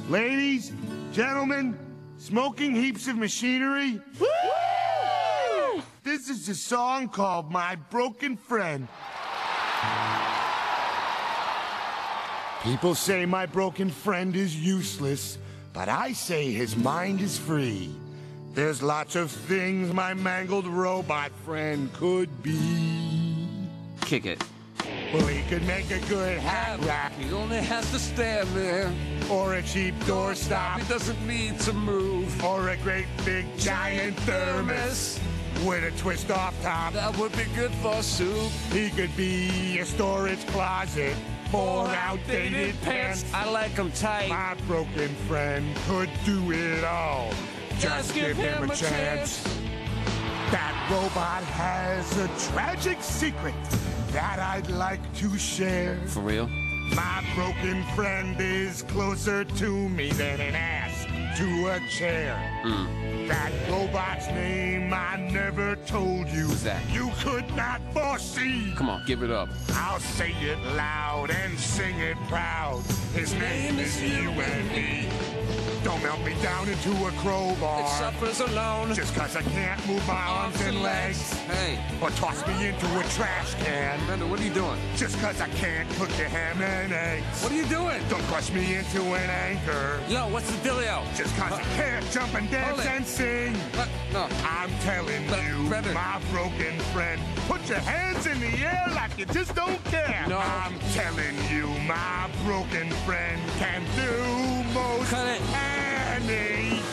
Ladies, gentlemen, smoking heaps of machinery. Woo! This is a song called My Broken Friend. People say my broken friend is useless, but I say his mind is free. There's lots of things my mangled robot friend could be. Kick it. Well, he could make a good hat rack. He only has to stand there. Or a cheap doorstop. He doesn't need to move. Or a great big giant thermos with a twist off top. That would be good for soup. He could be a storage closet for outdated pants. I like them tight. My broken friend could do it all. Just give him a chance. That robot has a tragic secret that I'd like to share. For real? My broken friend is closer to me than an ass to a chair. That robot's name I never told you. Who's that? You could not foresee. Come on, give it up. I'll say it loud and sing it proud. His name is you and me. Don't melt me down into a crowbar. It suffers alone. Just 'cause I can't move my arms and legs. Hey. Or toss me into a trash can. Amanda, what are you doing? Just 'cause I can't cook your ham and eggs. What are you doing? Don't crush me into an anchor. Yo, what's the dealio? Just 'cause I can't jump and dance and sing. No. I'm telling you, Brother. my broken friend, put your hands in the air like you just don't care. No. I'm telling you, my broken friend can do most Cut it. anything.